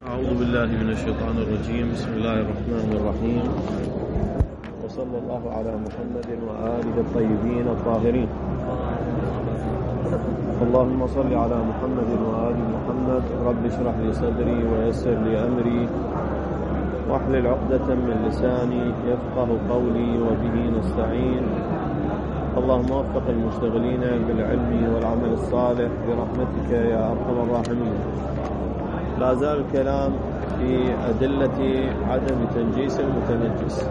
أعوذ بالله من الشيطان الرجيم. بسم الله الرحمن الرحيم، وصلى الله على محمد وآله الطيبين الطاهرين. اللهم صل على محمد وآل محمد. رب اشرح لي صدري ويسر لي أمري واحلل عقدة من لساني يفقه قولي وبه نستعين. اللهم وفق المشتغلين بالعلم والعمل الصالح برحمتك يا أرحم الراحمين. لا زال الكلام في أدلة عدم تنجيس المتنجس.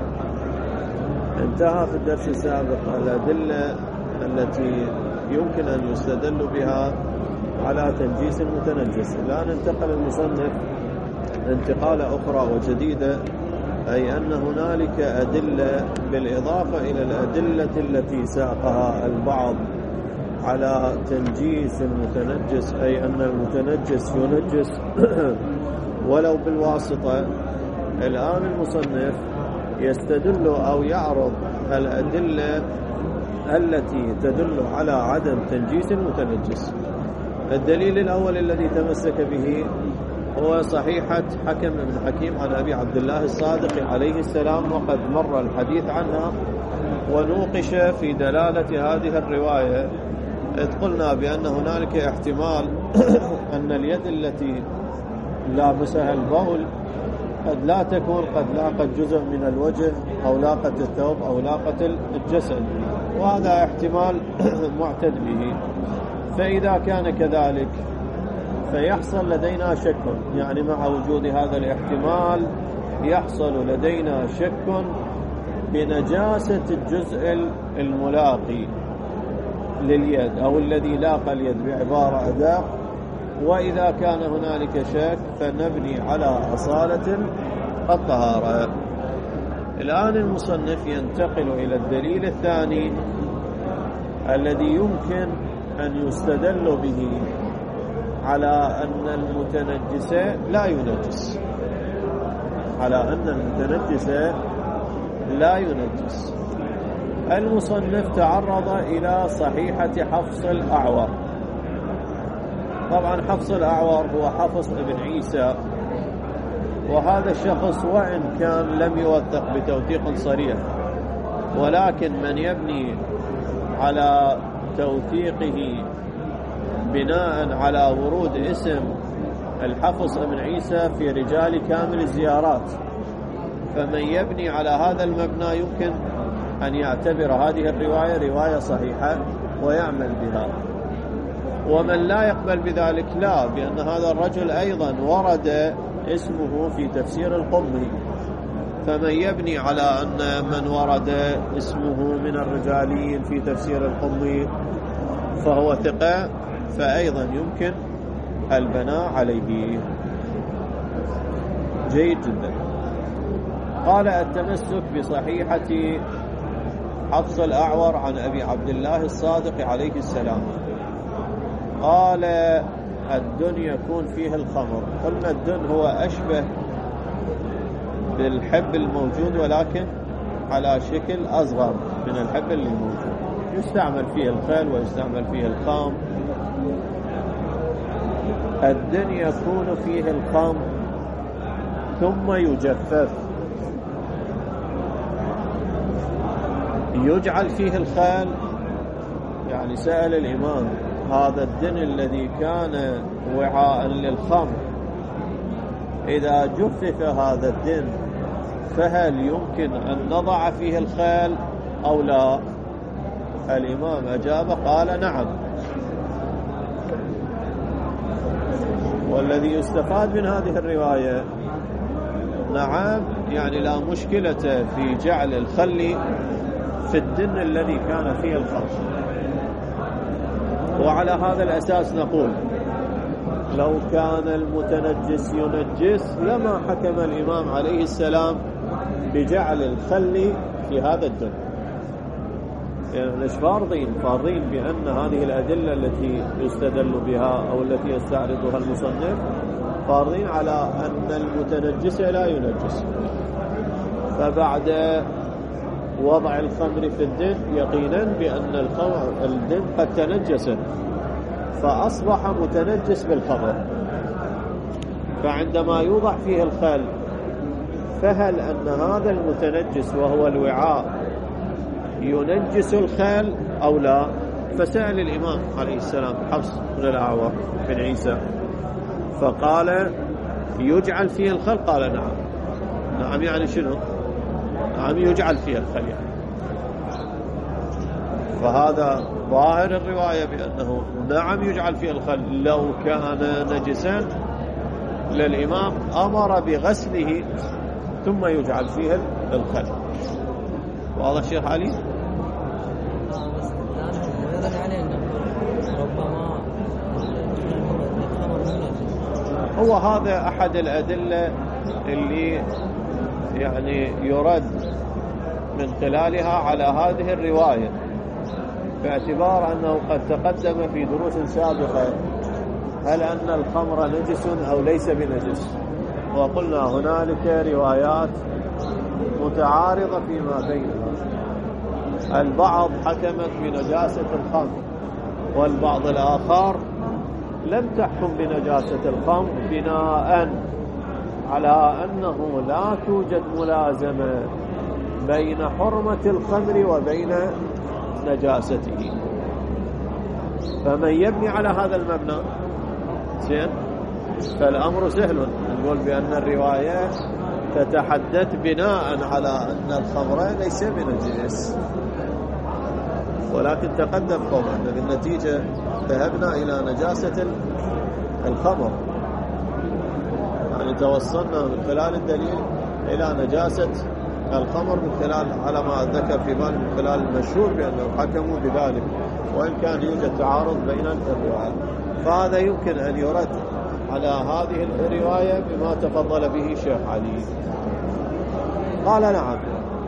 انتهى في الدرس السابق الأدلة التي يمكن أن يستدل بها على تنجيس المتنجس. الآن انتقل المصنف انتقالة أخرى وجديدة، أي أن هنالك أدلة بالإضافة إلى الأدلة التي ساقها البعض على تنجيس المتنجس، أي أن المتنجس ينجس ولو بالواسطة. الآن المصنف يستدل أو يعرض الأدلة التي تدل على عدم تنجيس المتنجس. الدليل الأول الذي تمسك به هو صحيحة حكم بن حكيم عن أبي عبد الله الصادق عليه السلام، وقد مر الحديث عنها ونوقش في دلالة هذه الرواية، إذ قلنا بأن هنالك احتمال أن اليد التي لامسها البول قد لا تكون قد لاقت جزء من الوجه أو لاقت الثوب أو لاقت الجسد، وهذا احتمال معتد به. فإذا كان كذلك فيحصل لدينا شك، يعني مع وجود هذا الاحتمال يحصل لدينا شك بنجاسة الجزء الملاقي لليد أو الذي لاقى اليد بعبارة أداء. وإذا كان هنالك شك فنبني على أصالة الطهارة. الآن المصنف ينتقل إلى الدليل الثاني الذي يمكن أن يستدل به على أن المتنجس لا ينجس، على أن المتنجس لا ينجس. المصنف تعرض إلى صحيحة حفص الأعور. طبعا حفص الأعور هو حفص ابن عيسى، وهذا الشخص وإن كان لم يوثق بتوثيق صريح، ولكن من يبني على توثيقه بناء على ورود اسم الحفص ابن عيسى في رجال كامل الزيارات، فمن يبني على هذا المبنى يمكن أن يعتبر هذه الرواية رواية صحيحة ويعمل بها. ومن لا يقبل بذلك لا، بأن هذا الرجل أيضا ورد اسمه في تفسير القمي، فمن يبني على أن من ورد اسمه من الرجالين في تفسير القمي فهو ثقة، فأيضا يمكن البناء عليه. جيد جدا. قال التمسك بصحيحة حفص الأعور عن أبي عبد الله الصادق عليه السلام. قال الدن يكون فيه الخمر. قلنا الدن هو أشبه بالحب الموجود ولكن على شكل أصغر من الحب اللي موجود، يستعمل فيه الخل ويستعمل فيه الخام. الدن يكون فيه الخمر ثم يجفف، يجعل فيه الخل. يعني سأل الإمام هذا الدن الذي كان وعاء للخمر إذا جفف هذا الدن فهل يمكن أن نضع فيه الخل أو لا؟ الإمام أجاب قال نعم. والذي يستفاد من هذه الرواية نعم، يعني لا مشكلة في جعل الخل في الدن الذي كان فيه الخمر. وعلى هذا الأساس نقول لو كان المتنجس ينجس لما حكم الإمام عليه السلام بجعل الخل في هذا الدن. يعني مش فارضين بأن هذه الأدلة التي يستدل بها أو التي يستعرضها المصنف فارضين على أن المتنجس لا ينجس، فبعد وضع الخمر في الدن يقينا بأن الدن قد تنجس فأصبح متنجس بالخمر، فعندما يوضع فيه الخل فهل أن هذا المتنجس وهو الوعاء ينجس الخل أو لا؟ فسأل الإمام عليه السلام حفص بن الأعور بن عيسى فقال يجعل فيه الخل؟ قال نعم. نعم يعني شنو؟ نعم يجعل فيه الخل يعني. فهذا ظاهر الرواية بأنه نعم يجعل فيه الخل. لو كان نجسا للإمام أمر بغسله ثم يجعل فيه الخل. واضح شيخ علي؟ هو هذا أحد الأدلة اللي يعني يرد من خلالها على هذه الرواية، باعتبار أنه قد تقدم في دروس سابقة هل أن الخمر نجس أو ليس بنجس، وقلنا هنالك روايات متعارضة فيما بينها. البعض حكمت بنجاسة الخمر والبعض الآخر لم تحكم بنجاسة الخمر بناء على أنه لا توجد ملازمة بين حرمة الخمر وبين نجاسته. فمن يبني على هذا المبنى زين فالأمر سهل، نقول بأن الرواية تتحدث بناء على أن الخمر ليس بنجس، ولكن تقدم قولنا بالنتيجة ذهبنا إلى نجاسة الخمر، يعني توصلنا من خلال الدليل إلى نجاسة الخمر من خلال على ما ذكر في بالي من خلال المشهور بأنهم حكموا بذلك، وإن كان يوجد تعارض بين الروايات. فهذا يمكن أن يرد على هذه الرواية بما تفضل به شيخ علي. قال نعم.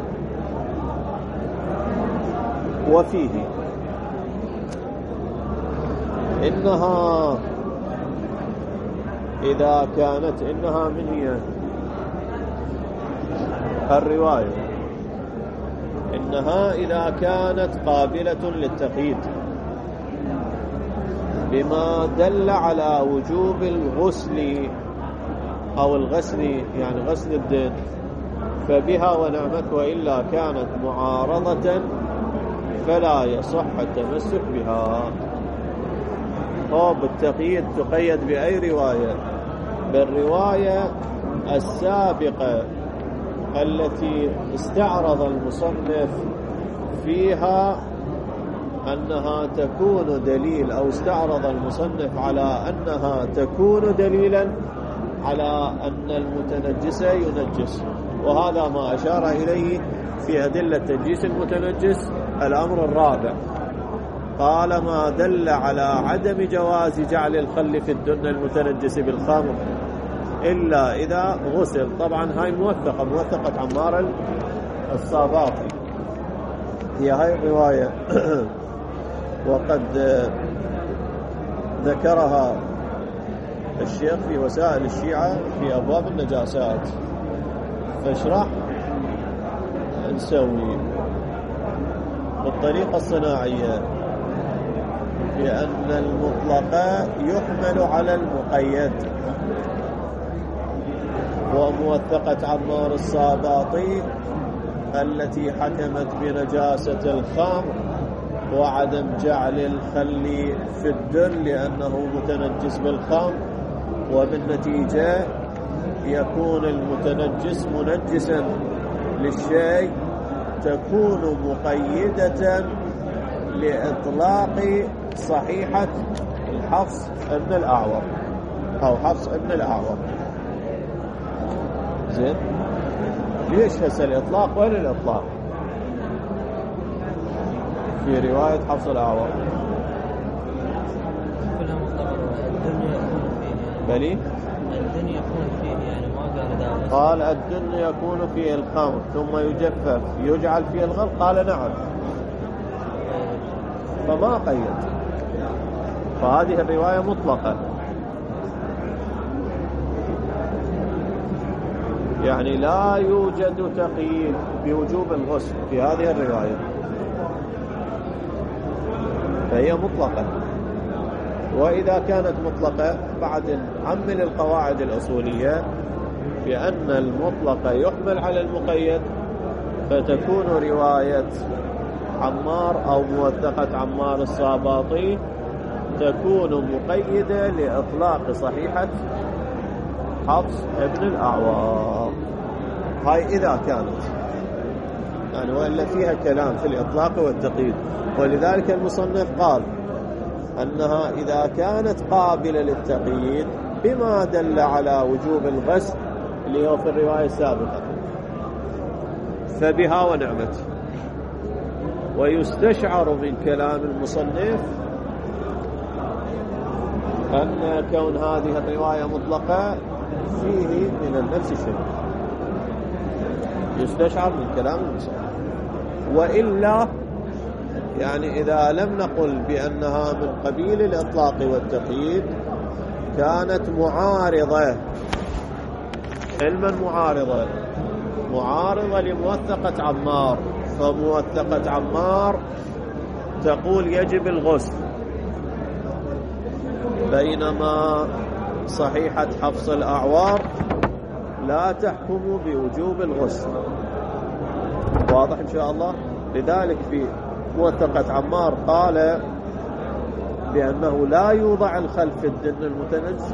وفيه إنها إذا كانت إنها من هي الرواية إنها إذا كانت قابلة للتقييد بما دل على وجوب الغسل أو الغسل يعني غسل الدين فبها ونعمت، وإلا كانت معارضة فلا يصح التمسك بها. بالتقييد تقيد بأي رواية؟ بالرواية السابقة التي استعرض المصنف فيها أنها تكون دليل، أو استعرض المصنف على أنها تكون دليلا على أن المتنجس ينجس، وهذا ما أشار إليه في أدلة تنجيس المتنجس. الأمر الرابع قال ما دل على عدم جواز جعل الخل في الدن المتنجس بالخمر إلا إذا غسل. طبعا هاي موثقة عمار الصاباطي، هي هاي الرواية وقد ذكرها الشيخ في وسائل الشيعة في أبواب النجاسات. فاشرح نسوي بالطريقة الصناعية بأن المطلق يحمل على المقيد، وموثقة عمار الصاباطي التي حكمت بنجاسة الخمر وعدم جعل الخل في الدن لأنه متنجس بالخمر، وبالنتيجة يكون المتنجس منجسا للشيء، تكون مقيدة لإطلاق صحيحة الحفص ابن الأعور أو حفص ابن الأعور. زين، ليش هسه الإطلاق؟ وين الإطلاق؟ في رواية حفص الأعور بلي الدن يكون فيه، يعني ما قال الدن يكون فيه الخمر ثم يجفف يجعل فيه الغل. قال نعم، فما قيد. فهذه الرواية مطلقة، يعني لا يوجد تقييد بوجوب الغسل في هذه الرواية، فهي مطلقة. وإذا كانت مطلقة بعد نعمل القواعد الأصولية بأن المطلقة يحمل على المقيد، فتكون رواية عمار أو موثقة عمار الصاباطي تكون مقيدة لإطلاق صحيحة حفص ابن الأعوار. هاي إذا كانت يعني، وإلا فيها كلام في الإطلاق والتقييد. ولذلك المصنف قال أنها إذا كانت قابلة للتقييد بما دل على وجوب الغسل اللي هو في الرواية السابقة فبها ونعمت. ويستشعر من كلام المصنف أن كون هذه الرواية مطلقة فيه من نفس الشيء، يستشعر من كلام المصنف. وإلا يعني إذا لم نقل بأنها من قبيل الإطلاق والتقييد كانت معارضة، علما معارضة لموثقة عمار. فموثقة عمار تقول يجب الغسل، بينما صحيحة حفص الأعوار لا تحكم بوجوب الغسل. واضح إن شاء الله. لذلك في موثقة عمار قال بأنه لا يوضع الخل في الدن المتنجس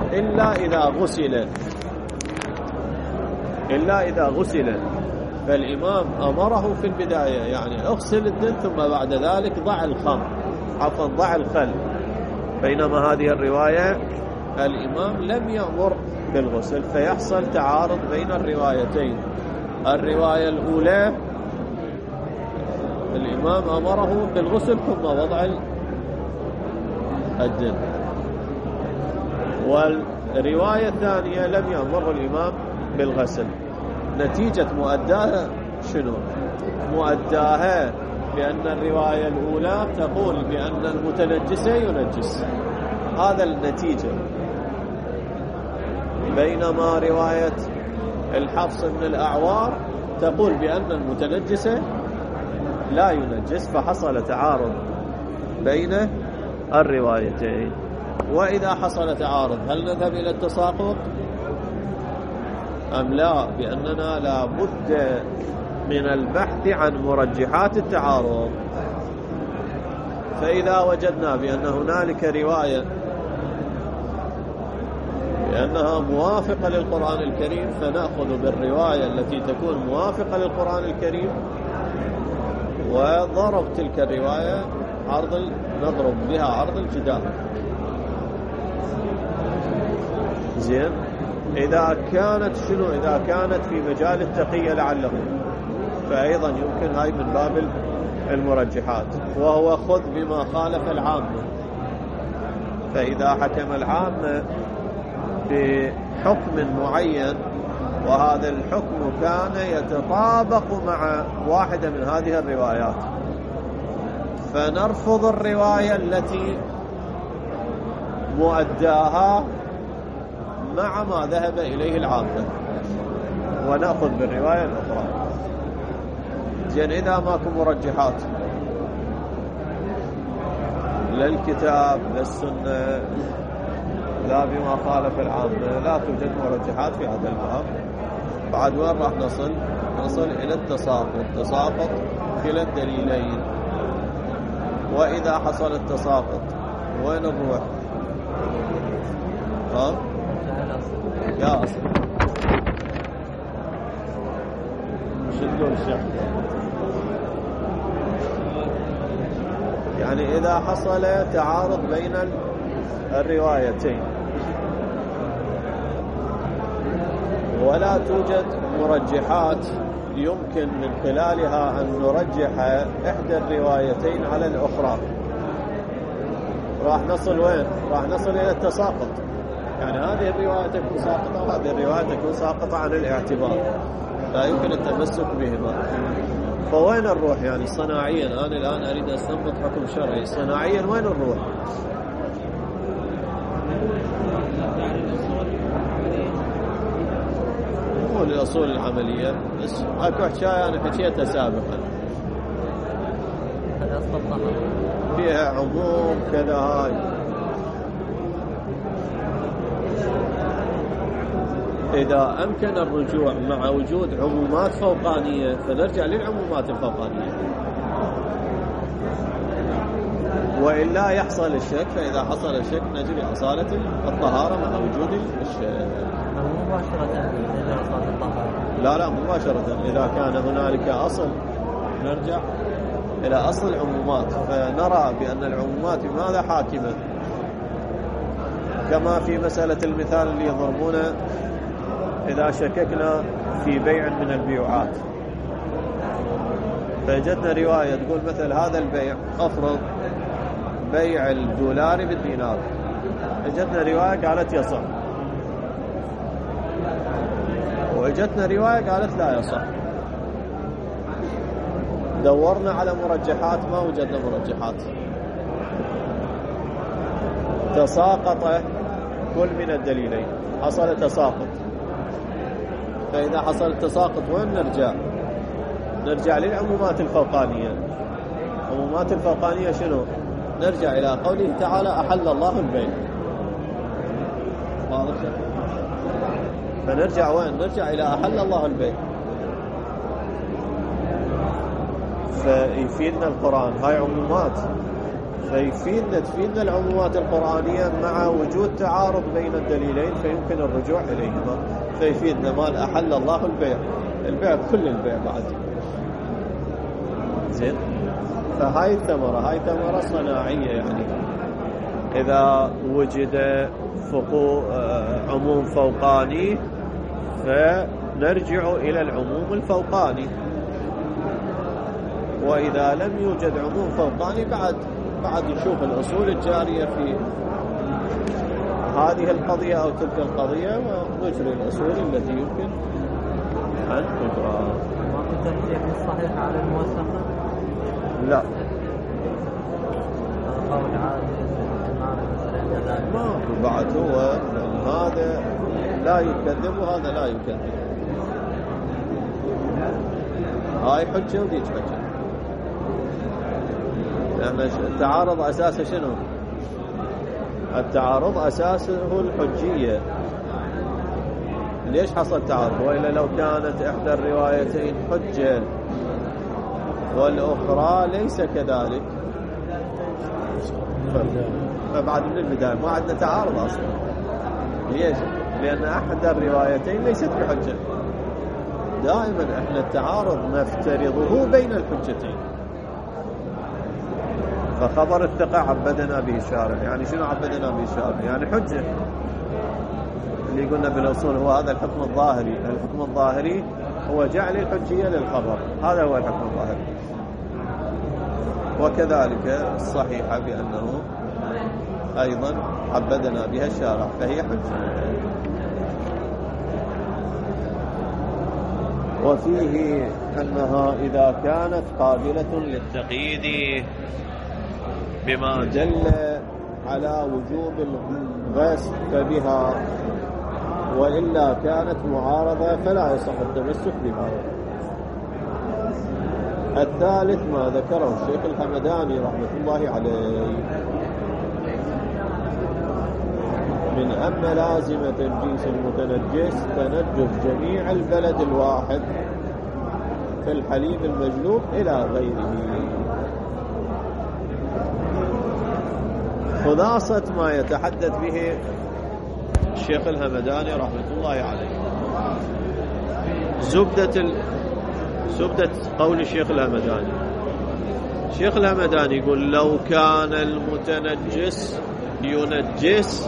إلا إذا غسل. فالإمام أمره في البداية يعني اغسل الدن ثم بعد ذلك ضع الخل. بينما هذه الرواية الإمام لم يأمر بالغسل، فيحصل تعارض بين الروايتين. الرواية الأولى الإمام أمره بالغسل ثم وضع الدم، والرواية الثانية لم يأمره الإمام بالغسل. نتيجة مؤداها شنو؟ مؤداها بأن الرواية الأولى تقول بأن المتنجس ينجس، هذا النتيجة. بينما رواية الحفص بن الأعوار تقول بأن المتنجس لا ينجس، فحصل تعارض بين الروايتين. وإذا حصل تعارض هل نذهب إلى التساقط أم لا؟ بأننا لا بد من البحث عن مرجحات التعارض. فإذا وجدنا بأن هنالك رواية بأنها موافقة للقرآن الكريم فنأخذ بالرواية التي تكون موافقة للقرآن الكريم، وضرب تلك الرواية نضرب بها عرض الجدال. زين. إذا كانت في مجال التقية لعله، فأيضا يمكن هاي من باب المرجحات، وهو خذ بما خالف العامة. فإذا حكم العامة بحكم معين وهذا الحكم كان يتطابق مع واحدة من هذه الروايات، فنرفض الرواية التي مؤداها مع ما ذهب إليه العامة ونأخذ بالرواية الأخرى. زين. إذا ماكو مرجحات لا الكتاب لا السنة لا بما خالف العامة، لا توجد مرجحات في هذا الباب، بعد وين راح نصل إلى التساقط كلا الدليلين. وإذا حصل التساقط وين نروح؟ يا أصل شدوا الشيخ. يعني إذا حصل تعارض بين الروايتين ولا توجد مرجحات يمكن من خلالها أن نرجح إحدى الروايتين على الأخرى، راح نصل وين؟ راح نصل إلى التساقط. يعني هذه الرواية تكون ساقطة وهذه الرواية تكون ساقطة عن الاعتبار، لا يمكن التمسك بهما. فوين نروح؟ يعني صناعيا أنا الآن أريد أستنبط حكم شرعي، صناعيا وين نروح؟ مو الأصول العملية بس، أكو حكاية أنا حكيتها سابقا فيها عموم كذا. هاي إذا أمكن الرجوع مع وجود عمومات فوقانية فنرجع للعمومات الفوقانية، وإلا يحصل الشك. فإذا حصل الشك نجري أصالة الطهارة مع وجود الشك. مباشرة نرجع أصالة الطهارة؟ لا مباشرة. إذا كان هنالك أصل نرجع إلى أصل العمومات، فنرى بأن العمومات بماذا حاكمة، كما في مسألة المثال اللي يضربونه إذا شككنا في بيع من البيوعات، فجدنا رواية تقول مثل هذا البيع، أفرض بيع الدولار بالدينار، فجدنا رواية قالت يصح، وجدنا رواية قالت لا يصح. دورنا على مرجحات ما وجدنا مرجحات، تساقط كل من الدليلين، حصل تساقط. فإذا حصل التساقط وين نرجع للعمومات الفوقانية. عمومات الفوقانية شنو؟ نرجع إلى قوله تعالى أحل الله البيع. واضح؟ فنرجع وين؟ نرجع إلى أحل الله البيع. فيفيدنا القرآن، هاي عمومات، تفيدنا العمومات القرآنية مع وجود تعارض بين الدليلين فيمكن الرجوع إليهما. فيفيدنا مال أحل الله البيع كل البيع بعد. زين. فهاي ثمرة صناعية، يعني إذا وجد عموم فوقاني فنرجع إلى العموم الفوقاني، وإذا لم يوجد عموم فوقاني بعد نشوف الأصول الجارية في هذه القضية أو تلك القضية ونجري الأصول التي يمكن أن تجرى. ماكو ترجيح الصحيح على الموثقة؟ لا. قول عادل ما بعد هو هذا لا يكذب وهذا لا يكذب، هاي حجة وديك حجة. لأن التعارض أساسه شنو؟ التعارض أساسه الحجية. ليش حصل تعارض؟ وإلا لو كانت إحدى الروايتين حجة والأخرى ليس كذلك فبعد من البداية ما عندنا تعارض أصلا. ليش؟ لأن أحد الروايتين ليست بحجة. دائما احنا التعارض نفترضه بين الحجتين. فخبر الثقة عبدنا به الشارع، يعني شنو عبدنا به الشارع؟ يعني حجة. اللي قلنا بالأصول هو هذا الحكم الظاهري. الحكم الظاهري هو جعل الحجية للخبر، هذا هو الحكم الظاهري. وكذلك الصحيحة بأنه أيضا عبدنا بها الشارع فهي حجة. وفيه أنها إذا كانت قابلة للتقييد بما دل على وجوب الغسل فبها، وإلا كانت معارضة فلا يصح التمسك بها. الثالث ما ذكره الشيخ الحمداني رحمة الله عليه من أن لازمة تنجيس المتنجس تنجس جميع البلد الواحد في الحليب المجلوب إلى غيره. خلاصة ما يتحدث به الشيخ الهمداني رحمة الله عليه، زبدة قول الشيخ الهمداني. الشيخ الهمداني يقول لو كان المتنجس ينجس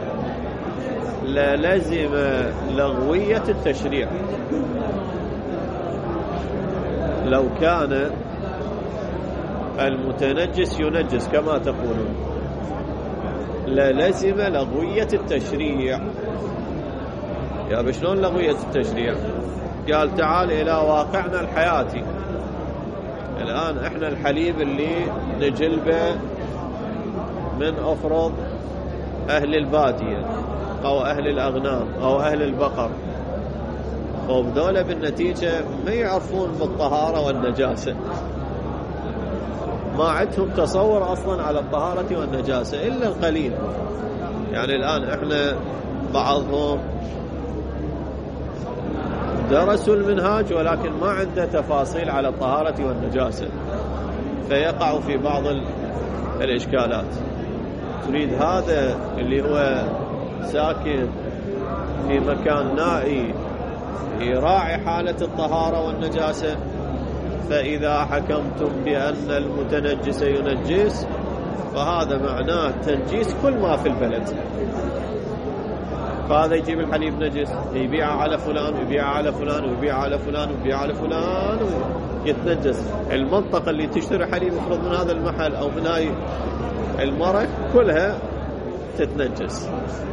للزم لغوية التشريع. لو كان المتنجس ينجس كما تقولون للزم لغوية التشريع. يا بشلون لغوية التشريع؟ قال تعال إلى واقعنا الحياتي. الآن احنا الحليب اللي نجلبه من أفرض أهل البادية أو أهل الأغنام أو أهل البقر، وبدولة بالنتيجة ما يعرفون بالطهارة والنجاسة، ما عندهم تصور أصلا على الطهارة والنجاسة إلا القليل. يعني الآن احنا بعضهم درسوا المنهاج ولكن ما عنده تفاصيل على الطهارة والنجاسة، فيقع في بعض الإشكالات. تريد هذا اللي هو ساكن في مكان نائي يراعي حالة الطهارة والنجاسة، فإذا حكمتم بأن المتنجس ينجس فهذا معناه تنجيس كل ما في البلد. فهذا يجيب الحليب نجس يبيعه على فلان ويبيعه على فلان ويبيعه على فلان ويبيعه على فلان ويتنجس. المنطقة اللي تشتري حليب يفرض من هذا المحل أو من هاي المرك كلها تتنجس.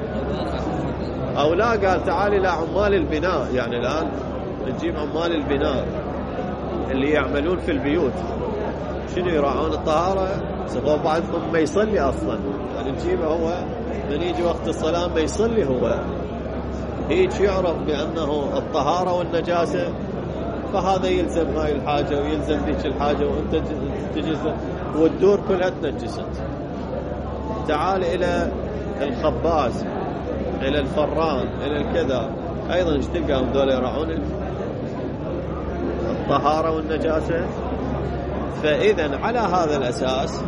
أو لا، قال تعالي لعمال البناء، يعني الآن نجيب عمال البناء اللي يعملون في البيوت، شنو يراعون الطهارة؟ سبب بعضهم ما يصلي أصلا، يعني نجيبه هو من يجي وقت الصلاة ما يصلي، هو هيك يعرف بأنه الطهارة والنجاسة، فهذا يلزم هاي الحاجة ويلزم ذيك الحاجة وانت تجزم والدور كلها تنجست. تعال إلى الخباز، إلى الفران، إلى الكذا، أيضا ايش تلقاهم دول يراعون الطهارة والنجاسة. فإذا على هذا الأساس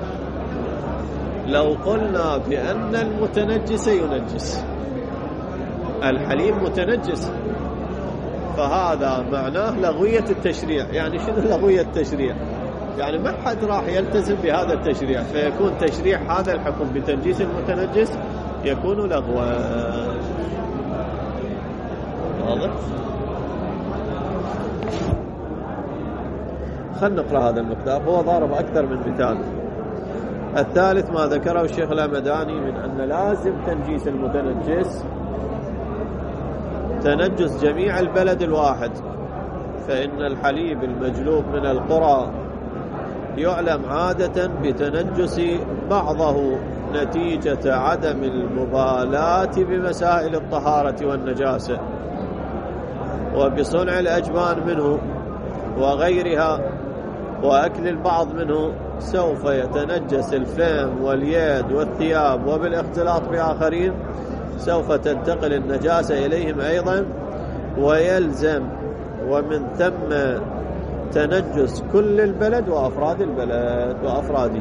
لو قلنا بأن المتنجس ينجس، الحليب متنجس، فهذا معناه لغوية التشريع. يعني شنو لغوية التشريع؟ يعني ما حد راح يلتزم بهذا التشريع، فيكون تشريع هذا الحكم بتنجيس المتنجس يكون لغوا. واضح؟ خلنا نقرأ هذا المقدار، هو ضارب أكثر من مثال. الثالث ما ذكره الشيخ الهمداني من أن لازم تنجيس المتنجس تنجس جميع البلد الواحد، فإن الحليب المجلوب من القرى يعلم عادة بتنجس بعضه نتيجة عدم المبالاة بمسائل الطهارة والنجاسة وبصنع الأجبان منه وغيرها وأكل البعض منه، سوف يتنجس الفم واليد والثياب، وبالاختلاط بآخرين سوف تنتقل النجاسة إليهم أيضا، ويلزم ومن ثم تنجس كل البلد وأفراد البلد وأفراده.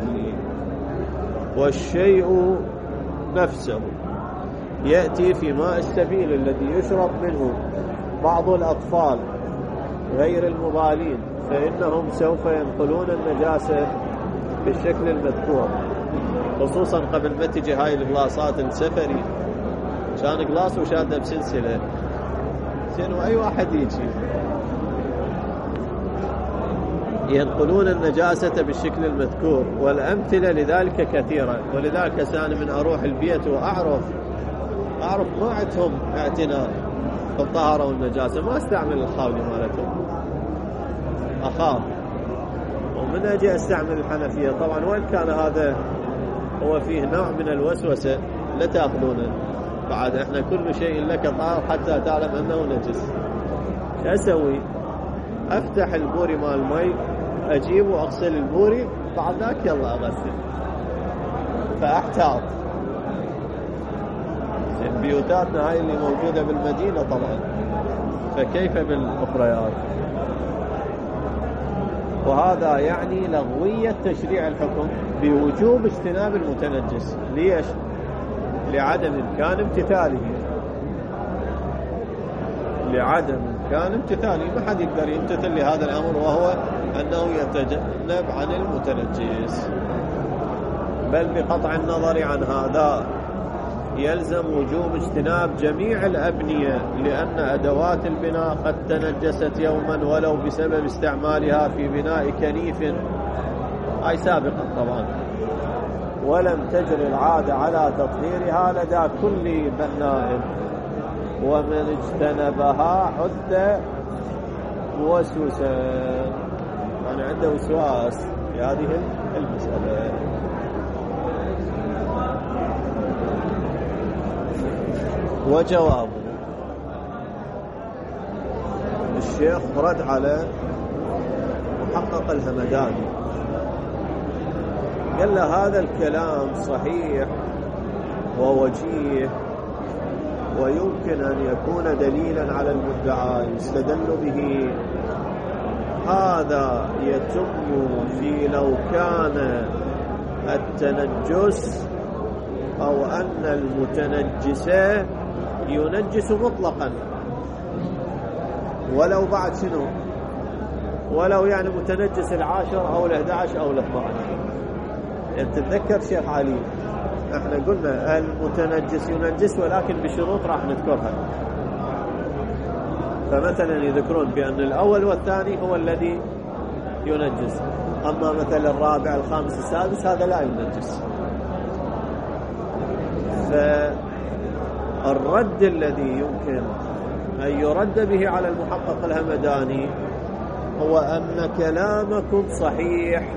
والشيء نفسه يأتي في ماء السبيل الذي يشرب منه بعض الأطفال غير المبالين، فإنهم سوف ينقلون النجاسة بالشكل المذكور، خصوصا قبل ما تجي هاي الغلاصات السفري، كان غلاص وشاده بسلسلة زين، وأي واحد يجي ينقلون النجاسة بالشكل المذكور. والأمثلة لذلك كثيرة، ولذلك أنا من أروح البيت وأعرف ما عندهم اعتناء بالطهارة والنجاسة، ما استعمل الخاولي مالتهم، أخاف، ومن أجي أستعمل الحنفية. طبعا وإن كان هذا هو فيه نوع من الوسوسة لا تأخذونه، بعد إحنا كل شيء لك طهر حتى تعلم أنه نجس. شو أسوي؟ أفتح البوري مال المي، أجيب وأغسل البوري، بعد ذاك يلا أغسل، فأحتاط. بيوتاتنا هاي اللي موجودة بالمدينة طبعا، فكيف بالأخريات؟ وهذا يعني لغوية تشريع الحكم بوجوب اجتناب المتنجس. ليش؟ لعدم إمكان امتثاله، لعدم إمكان امتثاله. ما حد يقدر يمتثل لهذا الأمر، وهو أنه يتجنب عن المتنجس. بل بقطع النظر عن هذا يلزم وجوب اجتناب جميع الأبنية، لأن أدوات البناء قد تنجست يوما ولو بسبب استعمالها في بناء كنيف، أي سابقا طبعا، ولم تجر العادة على تطهيرها لدى كل بناء، ومن اجتنبها عد موسوسا، يعني عنده وسواس في هذه المسألة. وجوابه الشيخ رد على محقق الهمداني، قال له هذا الكلام صحيح ووجيه ويمكن أن يكون دليلا على المدعى يستدل به. هذا يتم في لو كان التنجس أو أن المتنجس ينجس مطلقا، ولو بعد شنو، ولو يعني متنجس 10 أو 11 أو 12. يعني تتذكر شيخ علي احنا قلنا المتنجس ينجس ولكن بشروط راح نذكرها. فمثلا يذكرون بأن الأول والثاني هو الذي ينجس، أما مثلا الرابع الخامس السادس هذا لا ينجس. فالرد الذي يمكن أن يرد به على المحقق الهمداني هو أن كلامكم صحيح،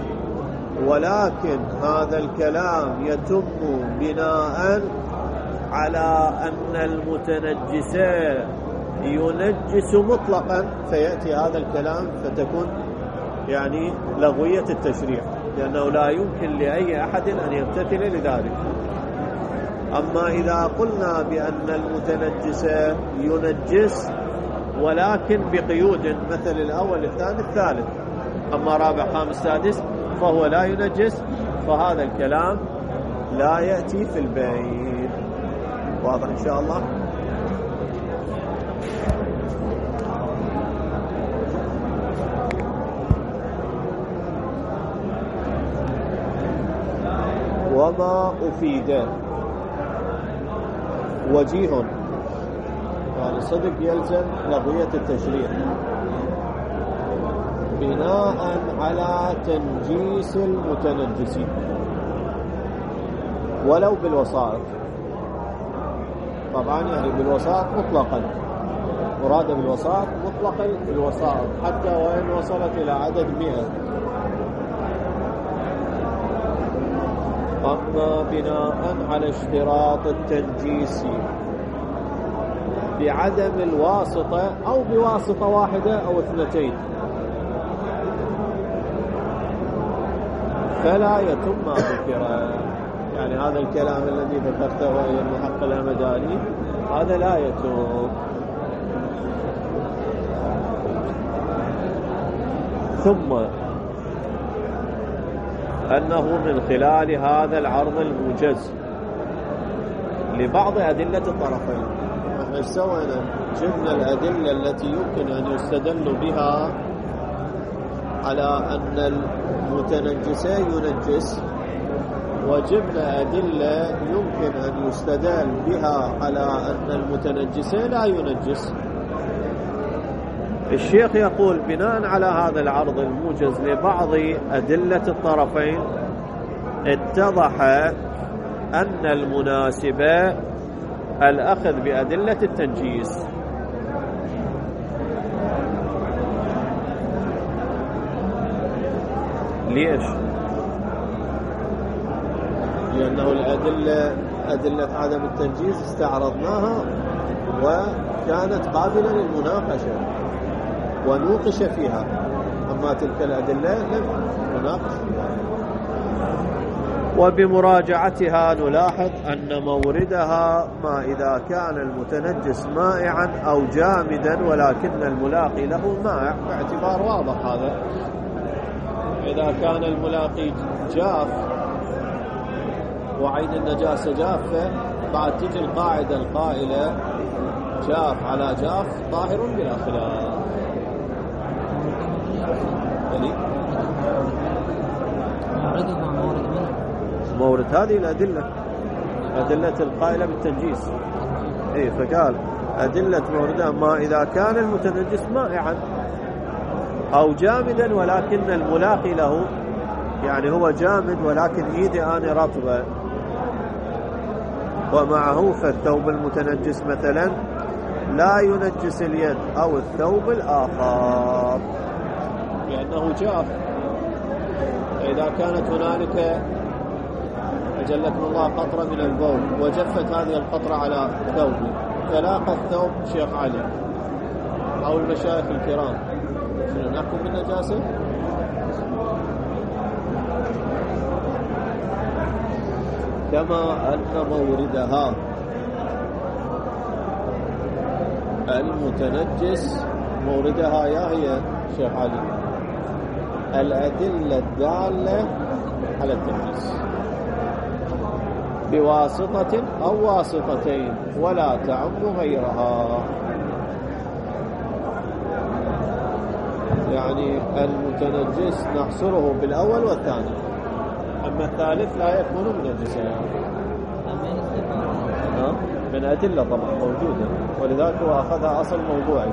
ولكن هذا الكلام يتم بناء على أن المتنجس ينجس مطلقا، فيأتي هذا الكلام فتكون يعني لغوية التشريع، لأنه لا يمكن لأي أحد أن يمتثل لذلك. أما إذا قلنا بأن المتنجس ينجس ولكن بقيود، مثل الأول الثاني الثالث، أما رابع خامس سادس فهو لا ينجس، فهذا الكلام لا يأتي في البين. واضح إن شاء الله؟ وما أفيد وجيه، يعني صدق يلزم لغوية التشريع بناء على تنجيس المتنجسين ولو بالوسائط. طبعا يعني بالوسائط مطلقا، مراد بالوسائط مطلقا الوسائط حتى وإن وصلت إلى عدد 100. أما بناء على اشتراط التنجيس بعدم الواسطة أو بواسطة واحدة أو 2، فلا يتم ما ذكر. يعني هذا الكلام الذي ذكرته وهي المحقق الهمداني هذا لا يتم. ثم أنه من خلال هذا العرض الموجز لبعض أدلة الطرفين، احنا سوينا جبنا الأدلة التي يمكن أن يستدل بها على أن المتنجس ينجس، وجبنا أدلة يمكن أن يستدل بها على أن المتنجس لا ينجس. الشيخ يقول بناء على هذا العرض الموجز لبعض أدلة الطرفين اتضح أن المناسب الأخذ بأدلة التنجيس. ليش؟ لأنه أدلة عدم التنجيس استعرضناها وكانت قابلة للمناقشة ونوقش فيها، أما تلك الأدلة لم نناقش فيها. وبمراجعتها نلاحظ أن موردها ما إذا كان المتنجس مائعا أو جامدا ولكن الملاقي له مائع، باعتبار واضح هذا. إذا كان الملاقي جاف وعين النجاسة جافة، بعد تجي القاعدة القائلة جاف على جاف طاهر بلا خلاف. مورد هذه الأدلة، أدلة القائلة بالتنجيس. فقال أدلة موردها ما إذا كان المتنجس مائعا أو جامدا ولكن الملاقي له، يعني هو جامد ولكن إيدي أنا رطبة ومعه، فالثوب المتنجس مثلا لا ينجس اليد أو الثوب الآخر لأنه جاف. إذا كانت هنالك أجلكم الله قطرة من البول وجفت هذه القطرة على ثوبي، فلاقى الثوب شيخ علي أو المشايخ الكرام، شنو نحكم بالنجاسة؟ كما أن موردها المتنجس موردها يا هي شيخ علي الأدلة الدالة على التنجيس بواسطة أو واسطتين ولا تعم غيرها. يعني المتنجس نحصره بالأول والثاني، أما الثالث لا يكون منجسا من أدلة طبعا موجودة، ولذلك هو أخذها أصل موضوعي.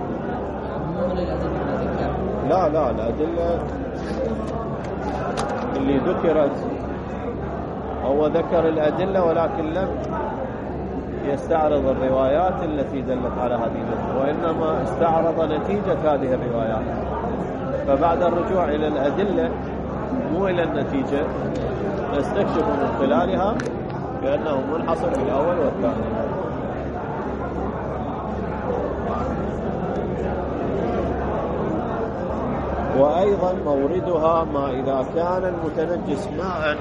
لا الأدلة اللي ذكرت هو ذكر الأدلة ولكن لم يستعرض الروايات التي دلت على هذه الأدلة، وإنما استعرض نتيجة هذه الروايات. فبعد الرجوع إلى الأدلة مو إلى النتيجة نستكشف من خلالها بأنه منحصر في الأول والثاني. وأيضا موردها ما إذا كان المتنجس ماء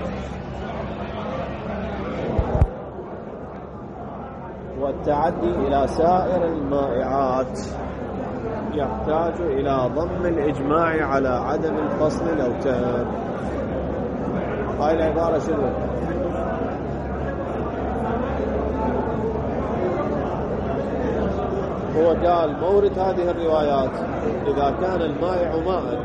والتعدي إلى سائر المائعات يحتاج إلى ضم الإجماع على عدم الفصل لو تم. هاي العبارة شنو؟ هو قال مورد هذه الروايات إذا كان المائع ماء،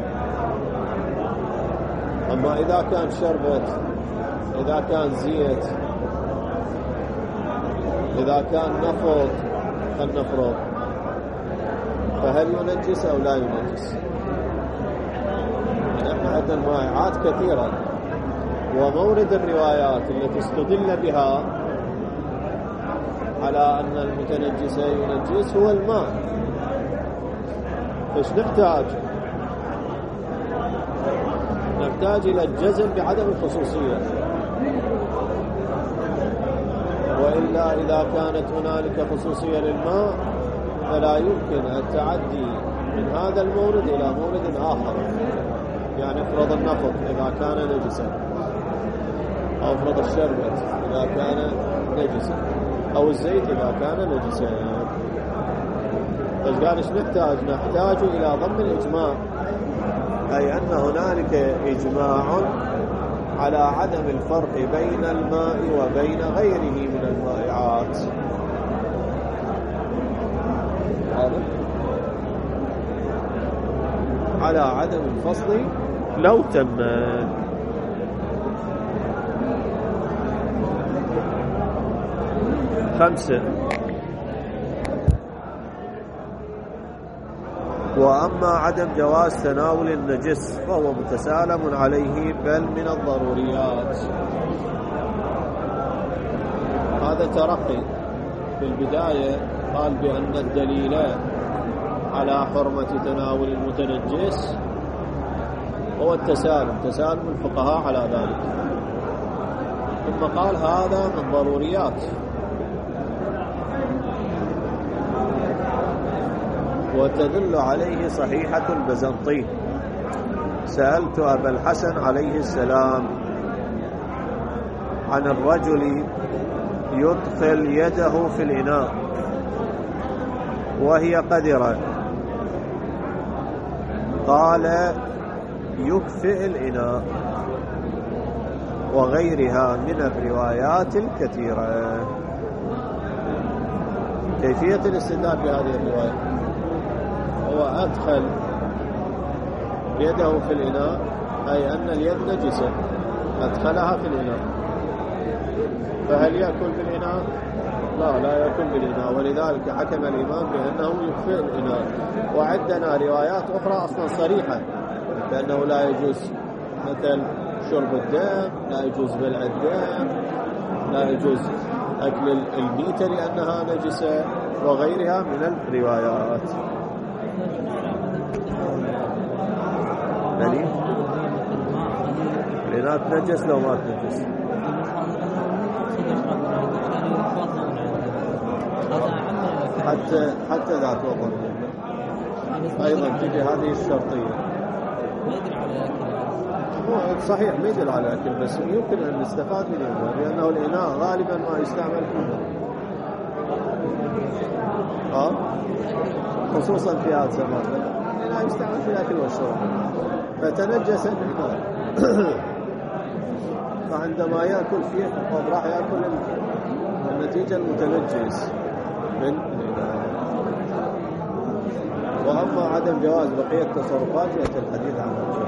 أما إذا كان شربت، إذا كان زيت، إذا كان نفط فلنفرض، فهل ينجس أو لا ينجس؟ نحن عندنا المائعات كثيرة، ومورد الروايات التي استدل بها على أن المتنجس ينجس هو الماء. فايش نحتاج إلى الجزم بعدم الخصوصية، وإلا إذا كانت هنالك خصوصية للماء فلا يمكن التعدي من هذا المورد إلى مورد آخر. يعني افرض النفط إذا كان نجسا، أو افرض الشربت إذا كان نجسا، أو الزيت إذا كان نجسا. فقال إيش نحتاج إلى ضم الإجماع، أي أن هنالك إجماع على عدم الفرق بين الماء وبين غيره من المائعات. على عدم الفصل لو تم. خمسة. وأما عدم جواز تناول النجس فهو متسالم عليه بل من الضروريات. هذا ترقي. في البداية قال بأن الدليل على حرمة تناول المتنجس هو التسالم، تسالم الفقهاء على ذلك، ثم قال هذا من ضروريات. وتدل عليه صحيحة البزنطي: سألت أبا الحسن عليه السلام عن الرجل يدخل يده في الإناء وهي قدرة، قال يكفئ الإناء، وغيرها من الروايات الكثيرة. كيفية الاستدلال بهذه الرواية: هو أدخل يده في الإناء، أي أن اليد نجسة، أدخلها في الإناء، فهل يأكل بالإناء؟ لا يأكل بالإناء، ولذلك حكم الإمام بأنه يكفئ الإناء. وعندنا روايات أخرى أصلا صريحة بأنه لا يجوز مثل شرب الدم، لا يجوز بلع الدم، لا يجوز أكل الميتة لأنها نجسة، وغيرها من الروايات. الإناء تنجس لو ما تنجس. حتى ذات وطن أيضا تجي هذه الشرطية. صحيح ما يدل على الأكل، بس يمكن أن نستفاد من الإناء، لأنه الإناء غالبا ما يستعمل فيه. خصوصا في هذا الزمان لا يستعمل في الأكل والشرب فتنجس الإناء. فعندما يأكل فيه فقد راح يأكل النتيجة المتنجس من الإناء. وأما عدم جواز بقية التصرفات يأتي الحديث عنه.